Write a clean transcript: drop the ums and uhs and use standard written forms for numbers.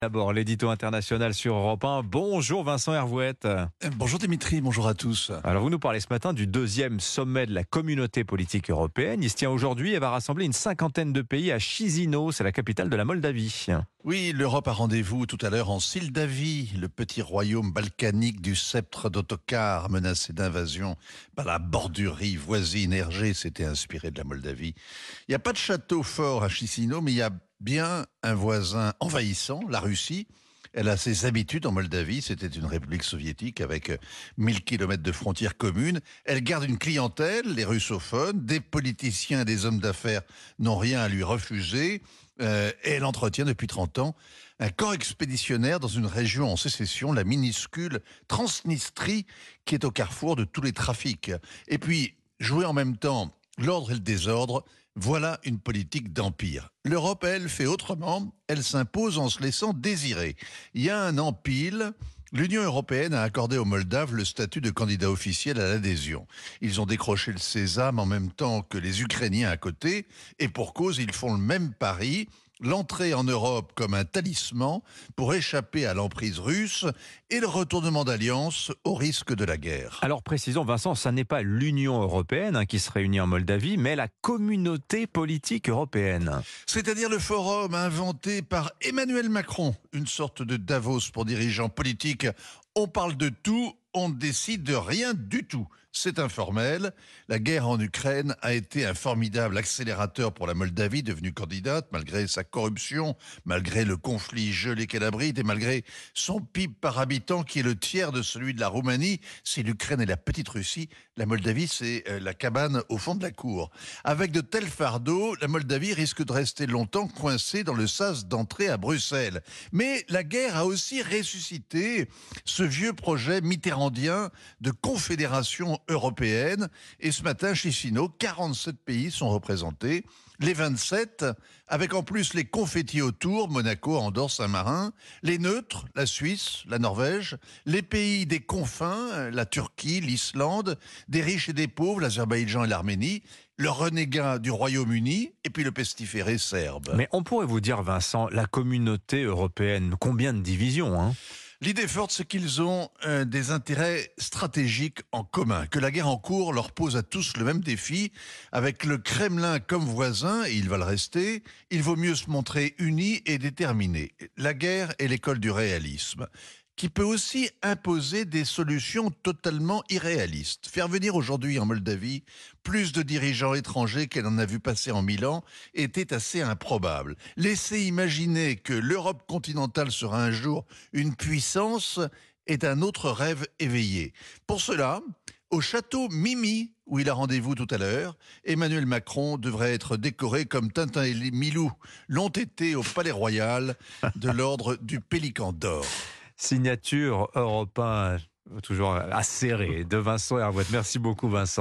D'abord, l'édito international sur Europe 1. Bonjour Vincent Hervouette. Bonjour Dimitri, bonjour à tous. Alors vous nous parlez ce matin du deuxième sommet de la communauté politique européenne. Il se tient aujourd'hui et va rassembler une cinquantaine de pays à Chisinau, c'est la capitale de la Moldavie. Oui, l'Europe a rendez-vous tout à l'heure en Moldavie, le petit royaume balkanique du sceptre d'Ottokar menacé d'invasion par la bordurie voisine. Hergé s'était inspiré de la Moldavie. Il n'y a pas de château fort à Chisinau, mais il y a bien un voisin envahissant, la Russie. Elle a ses habitudes en Moldavie, c'était une république soviétique avec 1000 kilomètres de frontières communes. Elle garde une clientèle, les russophones, des politiciens et des hommes d'affaires n'ont rien à lui refuser. Et elle entretient depuis 30 ans un corps expéditionnaire dans une région en sécession, la minuscule Transnistrie, qui est au carrefour de tous les trafics. Et puis, jouer en même temps l'ordre et le désordre, voilà une politique d'empire. L'Europe, elle, fait autrement. Elle s'impose en se laissant désirer. Il y a un an pile, l'Union européenne a accordé aux Moldaves le statut de candidat officiel à l'adhésion. Ils ont décroché le sésame en même temps que les Ukrainiens à côté, et pour cause, ils font le même pari, l'entrée en Europe comme un talisman pour échapper à l'emprise russe et le retournement d'alliance au risque de la guerre. Alors précisons Vincent, ça n'est pas l'Union européenne qui se réunit en Moldavie, mais la communauté politique européenne. C'est-à-dire le forum inventé par Emmanuel Macron, une sorte de Davos pour dirigeants politiques. On parle de tout, on ne décide de rien du tout. C'est informel. La guerre en Ukraine a été un formidable accélérateur pour la Moldavie, devenue candidate, malgré sa corruption, malgré le conflit gelé qu'elle abrite et malgré son PIB par habitant qui est le tiers de celui de la Roumanie. C'est l'Ukraine et la petite Russie. La Moldavie, c'est la cabane au fond de la cour. Avec de tels fardeaux, la Moldavie risque de rester longtemps coincée dans le sas d'entrée à Bruxelles. Mais la guerre a aussi ressuscité ce vieux projet mitterrandien de confédération européenne. Et ce matin, Chisinau, 47 pays sont représentés. Les 27, avec en plus les confettis autour, Monaco, Andorre, Saint-Marin, les neutres, la Suisse, la Norvège, les pays des confins, la Turquie, l'Islande, des riches et des pauvres, l'Azerbaïdjan et l'Arménie, le renégat du Royaume-Uni et puis le pestiféré serbe. Mais on pourrait vous dire Vincent, la communauté européenne, combien de divisions hein? L'idée forte, c'est qu'ils ont des intérêts stratégiques en commun, que la guerre en cours leur pose à tous le même défi. Avec le Kremlin comme voisin, et il va le rester, il vaut mieux se montrer unis et déterminés. La guerre est l'école du réalisme, qui peut aussi imposer des solutions totalement irréalistes. Faire venir aujourd'hui en Moldavie plus de dirigeants étrangers qu'elle en a vu passer en 1000 ans était assez improbable. Laisser imaginer que l'Europe continentale sera un jour une puissance est un autre rêve éveillé. Pour cela, au château Mimi, où il a rendez-vous tout à l'heure, Emmanuel Macron devrait être décoré comme Tintin et Milou l'ont été au Palais Royal de l'ordre du Pélican d'Or. Signature Europe 1, toujours acérée de Vincent Hervouette. Merci beaucoup Vincent.